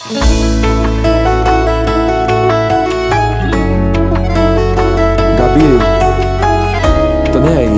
Gabi, tô nem aí.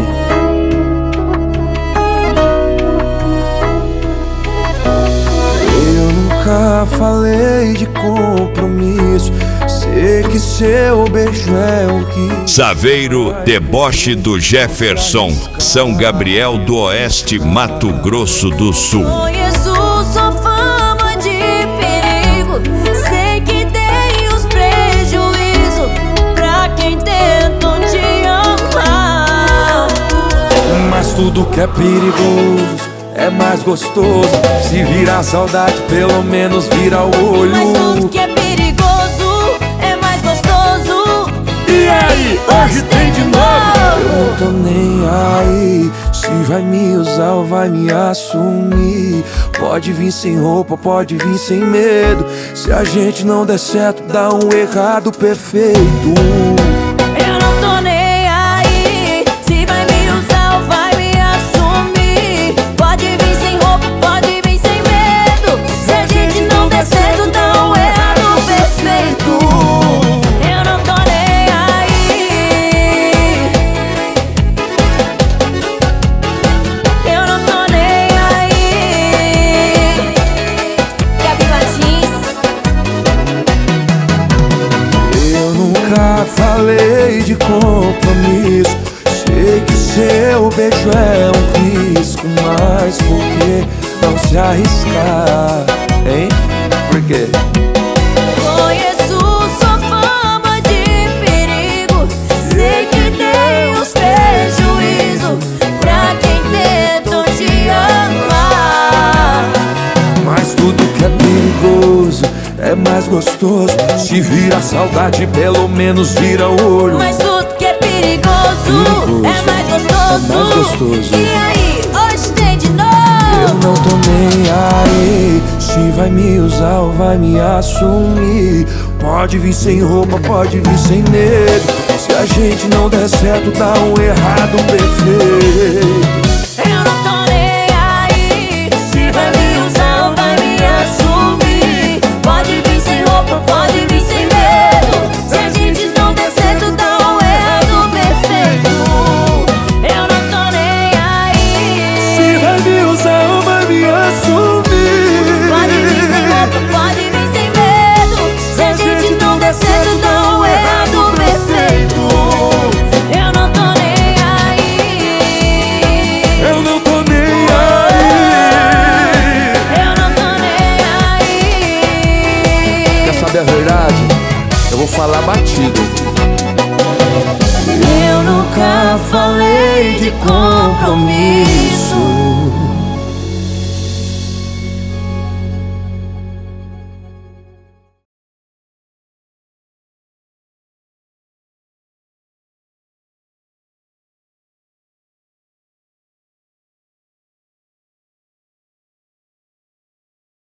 Eu nunca falei de compromisso. Sei que seu beijo é o que... Saveiro, deboche do Jefferson, São Gabriel do Oeste, Mato Grosso do Sul. Conheço sua fama de perigo, sei que tem os prejuízos pra quem tentam te amar. Mas tudo que é perigoso é mais gostoso. Se virar saudade, pelo menos vira o olho. Mas tudo que é perigoso é mais gostoso. E aí, hoje tem de novo. Eu não tô nem aí se vai me usar ou vai me assumir. Pode vir sem roupa, pode vir sem medo. Se a gente não der certo, dá um errado perfeito. Eu não tô nem aí se vai me usar ou vai me assumir. Pode vir sem roupa, pode vir sem medo. Se a gente não der certo, dá um errado perfeito. Eu não tô nem aí. Eu não tô nem aí. Gabi Martins. Eu nunca falei de compromisso. Sei que seu beijo é um risco, mas por que não se arriscar, hein? Por quê? Conheço sua fama de perigo, sei que tem os prejuízos pra quem tentam te amar. Mas tudo que é perigoso é mais gostoso. Se vira saudade, pelo menos vira o olho. Mas tudo que é perigoso é mais gostoso. É mais gostoso. E aí, hoje tem de novo. Eu não tô nem aí se vai me usar ou vai me assumir. Pode vir sem roupa, pode vir sem medo. Se a gente não der certo, dá um errado perfeito. Eu não tô nem aí se vai me usar ou vai me assumir. Pode vir sem roupa, pode vir sem medo. Se a gente não der certo, dá um errado perfeito. Eu não tô nem aí. Se vai me usar ou vai me assumir. Pode vir sem roupa, pode vir sem medo. Se a gente não der certo, dá um errado perfeito. Eu não tô nem aí. Eu não tô nem aí. Eu não tô nem aí. Quer saber a verdade? Eu vou falar batido. Eu nunca falei de compromisso.